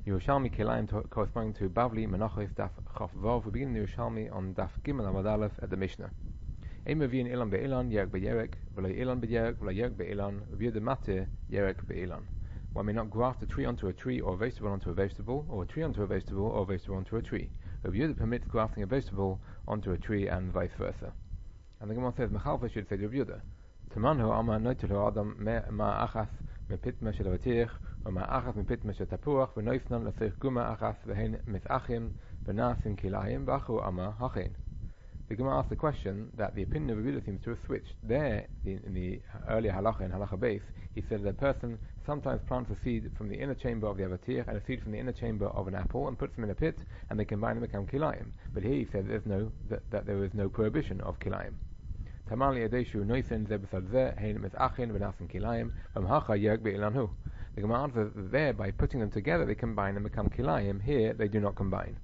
Yerushalmi Kilayim corresponding to Bavli Menachos Daf Chaf Vav. We begin the Yerushalmi on Daf Gimel Amud Aleph at the Mishnah. Ein Mevin Ilan be'ilan Yerek beYerek, v'lo Ilan beYerek, v'lo Yerek be'ilan, v'yud Mateh Yerek be'ilan. One may not graft a tree onto a tree, or a vegetable onto a vegetable, or a tree onto a vegetable, or a vegetable onto a tree. Rabbi Yehuda permits grafting a vegetable onto a tree and vice versa. And the Gemara says, Mechalfa should say to Rabbi Yehuda, Tamanhu Amar Noitel Adam Ma Achas Mepitma Shel Avatich, or Ma Achas Mepitma Shel Tapuach, V'noisnan L'Sich Guma Achas V'hein Mithachim V'nasim Kilayim V'achu Amar Hachein. The Gemara asks the question that the opinion of Rabbi Yehuda seems to have switched. There, in the earlier halacha, in halacha base, he said that a person sometimes plants a seed from the inner chamber of the avatir and a seed from the inner chamber of an apple and puts them in a pit, and they combine and become kilayim. But here he said that there is no prohibition of kilayim. Tamali adeshu noisen zebesad zeh hein mitachin v'nasim kilayim v'mhacha yerek be'ilanhu. The Gemara answers that there, by putting them together, they combine and become kilayim. Here, they do not combine.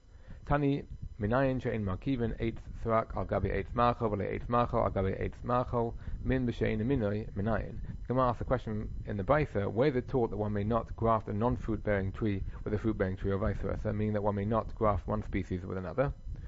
Tani minayin she'in markiven eitz thrak al gabi eitz machal v'le eitz machal al gabi eitz machal min b'she'in minoi minayin. The Gemara asks the question in the Baisa, where is it taught that one may not graft a non-fruit bearing tree with a fruit bearing tree, or vice versa, meaning that one may not graft one species with another?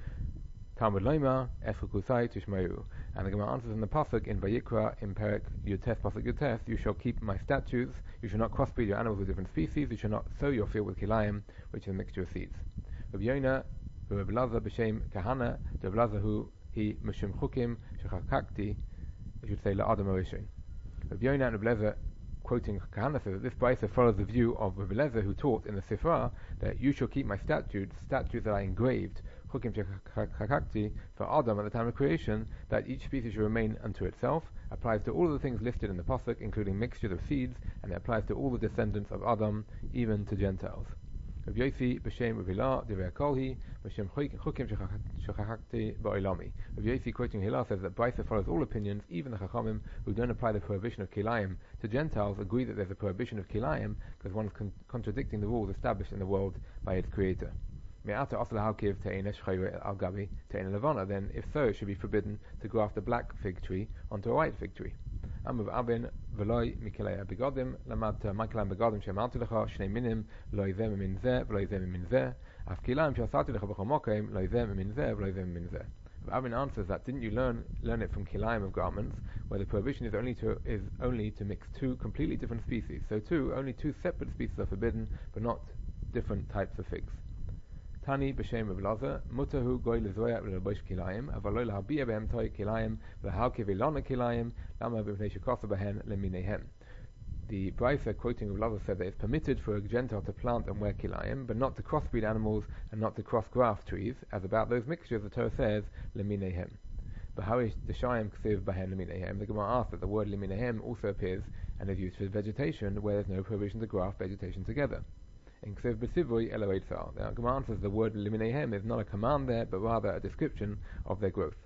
Talmud Loima Efukusai Tishmayu. And the Gemara answers in the pasuk in Vayikra in Perek Yutes pasuk Yutes, you shall keep my statutes, you shall not crossbreed your animals with different species, you shall not sow your field with kilayim, which is a mixture of seeds. Rabbi Yonah Rabbi Lazar b'shem Kahana, Rabbi Lazar who he Mishum Chukim Shechakakti, I should say LaAdam Orishin. Rabbi Yonah and Rabbi Lezer, quoting Kahana, says that this Brisa follows the view of Rabbi Lezer, who taught in the Sifra that you shall keep my statutes that I engraved, Chukim Shechakakti, for Adam at the time of creation, that each species should remain unto itself, applies to all of the things listed in the pasuk, including mixtures of seeds, and it applies to all the descendants of Adam, even to Gentiles. Rabbi Yossi b'shem Rabbi Hilah divrei kolhi b'shem chukim shechachakti ba'olami. Rabbi Yossi, quoting Hilah, says that Brisa follows all opinions, even the Chachamim who don't apply the prohibition of kilayim to Gentiles agree that there's a prohibition of kilayim because one is contradicting the rules established in the world by its creator. Then, if so, it should be forbidden to graft a black fig tree onto a white fig tree. Amov Abin v'loy mikelei begodim lamad mikelei begodim she'amarti lecha shnei minim lo yizeh min zeh v'lo yizeh min zeh af kilayim she'asati lecha b'chol mokem lo yizeh min zeh v'lo yizeh min zeh. Abin answers that didn't you learn it from kilayim of garments, where the prohibition is only to mix two completely different species. So only two separate species are forbidden, but not different types of figs. Tani b'shem Rabbi Lazar mutahu goy lezoya v'lebosh kilayim avaloi lahabiyah behem toy kilayim v'lahalke v'lona kilayim lama b'mnei shekosa b'hen leminehem. The Brisa, quoting Rabbi Lazar, said that it's permitted for a Gentile to plant and wear kilayim, but not to crossbreed animals and not to cross-graft trees, as about those mixtures the Torah says leminehem. B'harish d'shayim ksiv b'hen leminehem. The Gemara asks that the word leminehem also appears and is used for vegetation, where there's no prohibition to graft vegetation together. In Ksiv B'Sivui Elohei Tzal. The Gemara says the word Liminehem is not a command there, but rather a description of their growth.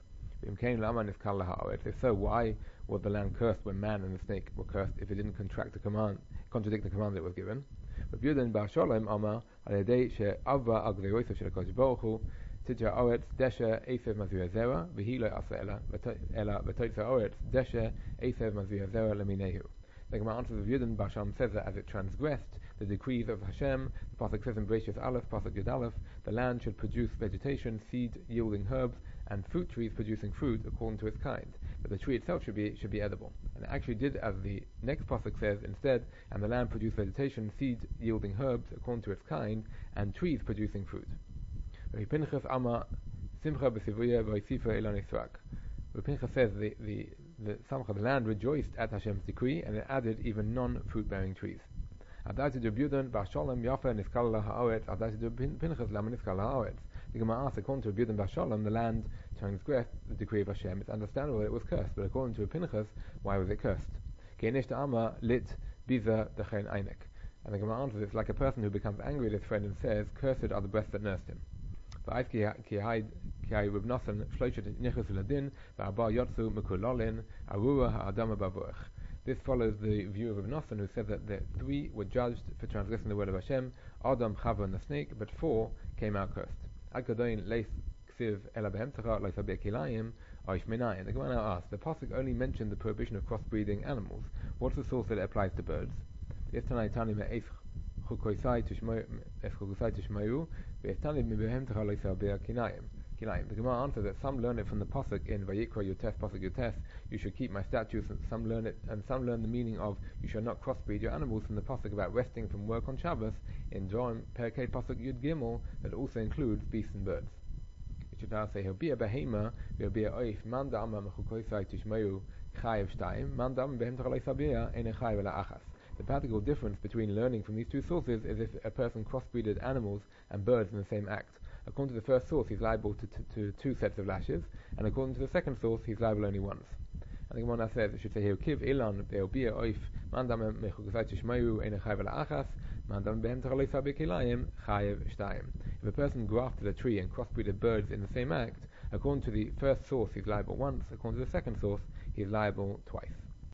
If so, why was the land cursed when man and the snake were cursed if it didn't contradict the command that was given? Rabbi Yehuda bar Sholem Amar al yedei she'ava al gveirosav shel HaKadosh Baruch Hu titja oretz desha esev mazuyah zera v'hi lo asa ela v'toitza oretz desha esev mazuyah zera leminehu. The Gemara answers of Yudin Basham says that as it transgressed the decrees of Hashem, the pasuk says in Bereshis Aleph, pasuk Yud Aleph, the land should produce vegetation, seed yielding herbs, and fruit trees producing fruit according to its kind. But the tree itself should be edible. And it actually did as the next pasuk says instead, and the land produced vegetation, seed yielding herbs according to its kind, and trees producing fruit. Rabbi Pinchas Amar Simcha b'Sivuya v'Yisifa Ilan Yisrak. Rabbi Pinchas says the land rejoiced at Hashem's decree, and it added even non-fruit-bearing trees. The Gemara asks, according to Rabbi Yehuda bar Sholem, the land transgressed the decree of Hashem. It's understandable that it was cursed, but according to Pinchas, why was it cursed? And the Gemara answers, it's like a person who becomes angry at his friend and says, "Cursed are the breasts that nursed him." This follows the view of Ibn Nosson, who said that the 3 were judged for transgressing the word of Hashem, Adam, Chava, and the snake, but 4 came out cursed. The Gemara now asks, the pasuk only mentioned the prohibition of crossbreeding animals. What's the source that it applies to birds? chukosai tishmayu ve'etanid mibehem techaloisa be'akinayim. The Gemara answers that some learn it from the pasuk in Vayikra Yutes pasuk Yutes. You should keep my statutes, and some learn the meaning of you shall not crossbreed your animals from the pasuk about resting from work on Shabbos in Dvarim Perkei pasuk Yud Gimel that also includes beasts and birds. You should now say he'll be a behema, he'll be a oif man da'ama mechukosai tishmayu chayev shtayim man da'ama behem techaloisa be'ah ein chayev ela achas. The practical difference between learning from these two sources is if a person crossbreeded animals and birds in the same act. According to the first source, he's liable to two sets of lashes, and according to the second source, he's liable only once. And the Gemara says it should say, "Kiv ilan be'obia oif mandam mechukosai tishmayu ein chayev ela achas mandam behem techaloisa be'kilayim chayev shtayim." If a person grafted a tree and crossbreeded birds in the same act, according to the first source, he's liable once. According to the second source, he's liable twice.